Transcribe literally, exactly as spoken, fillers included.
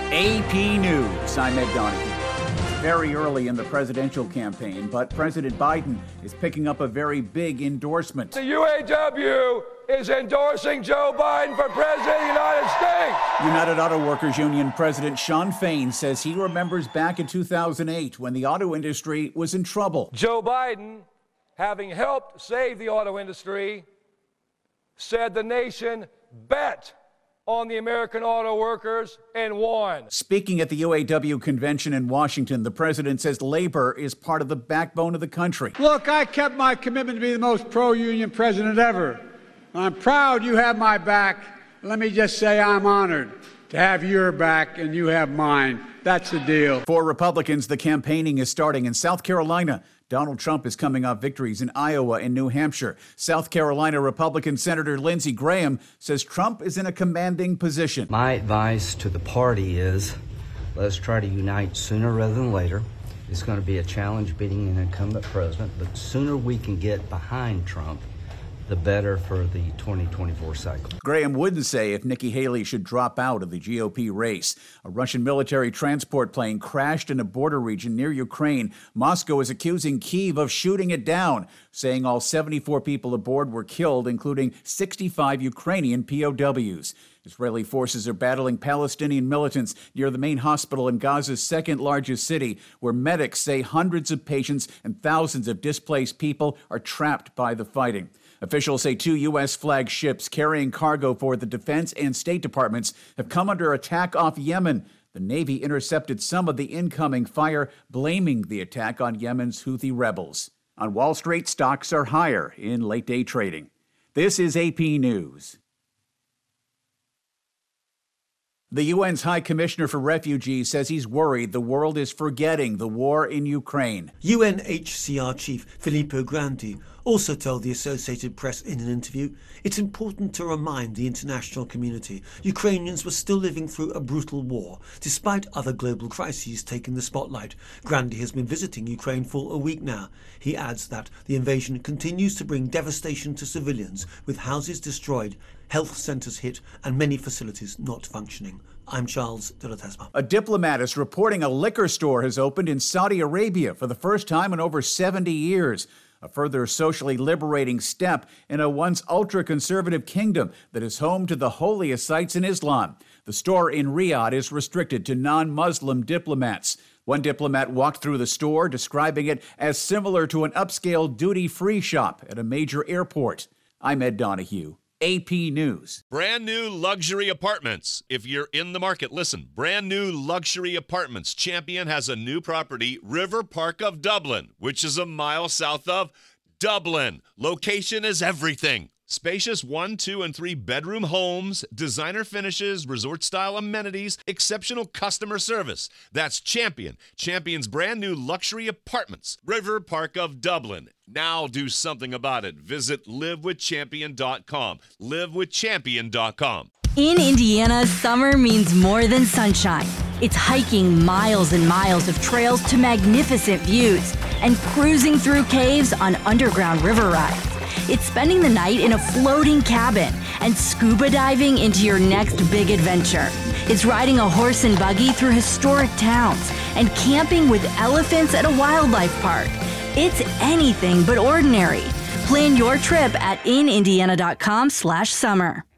A P News, I'm Ed Donahue. It's very early in the presidential campaign, but President Biden is picking up a very big endorsement. The U A W is endorsing Joe Biden for President of the United States. United Auto Workers Union President Shawn Fain says he remembers back in two thousand eight when the auto industry was in trouble. Joe Biden, having helped save the auto industry, said the nation bet on the American auto workers and won. Speaking at the U A W convention in Washington, the president says labor is part of the backbone of the country. Look, I kept my commitment to be the most pro-union president ever. I'm proud you have my back. Let me just say I'm honored to have your back and you have mine. That's the deal. For Republicans, the campaigning is starting in South Carolina. Donald Trump is coming off victories in Iowa and New Hampshire. South Carolina Republican Senator Lindsey Graham says Trump is in a commanding position. My advice to the party is let's try to unite sooner rather than later. It's going to be a challenge beating an incumbent president, but the sooner we can get behind Trump, the better for the twenty twenty-four cycle. Graham wouldn't say if Nikki Haley should drop out of the G O P race. A Russian military transport plane crashed in a border region near Ukraine. Moscow is accusing Kyiv of shooting it down, saying all seventy-four people aboard were killed, including sixty-five Ukrainian P O Ws. Israeli forces are battling Palestinian militants near the main hospital in Gaza's second largest city, where medics say hundreds of patients and thousands of displaced people are trapped by the fighting. Officials say two U S flagged ships carrying cargo for the Defense and State Departments have come under attack off Yemen. The Navy intercepted some of the incoming fire, blaming the attack on Yemen's Houthi rebels. On Wall Street, stocks are higher in late-day trading. This is A P News. The U N's High Commissioner for Refugees says he's worried the world is forgetting the war in Ukraine. U N H C R Chief Filippo Grandi also told the Associated Press in an interview, it's important to remind the international community Ukrainians were still living through a brutal war, despite other global crises taking the spotlight. Grandi has been visiting Ukraine for a week now. He adds that the invasion continues to bring devastation to civilians, with houses destroyed, health centres hit, and many facilities not functioning. I'm Charles de la Tesma. A diplomat is reporting a liquor store has opened in Saudi Arabia for the first time in over seventy years. A further socially liberating step in a once ultra-conservative kingdom that is home to the holiest sites in Islam. The store in Riyadh is restricted to non-Muslim diplomats. One diplomat walked through the store, describing it as similar to an upscale duty-free shop at a major airport. I'm Ed Donahue. A P News. Brand new luxury apartments. If you're in the market, listen. Brand new luxury apartments. Champion has a new property, River Park of Dublin, which is a mile south of Dublin. Location is everything. Spacious one, two, and three bedroom homes, designer finishes, resort-style amenities, exceptional customer service. That's Champion. Champion's brand new luxury apartments. River Park of Dublin. Now do something about it. Visit live with champion dot com. live with champion dot com. In Indiana, summer means more than sunshine. It's hiking miles and miles of trails to magnificent views and cruising through caves on underground river rides. It's spending the night in a floating cabin and scuba diving into your next big adventure. It's riding a horse and buggy through historic towns and camping with elephants at a wildlife park. It's anything but ordinary. Plan your trip at in indiana dot com slash summer.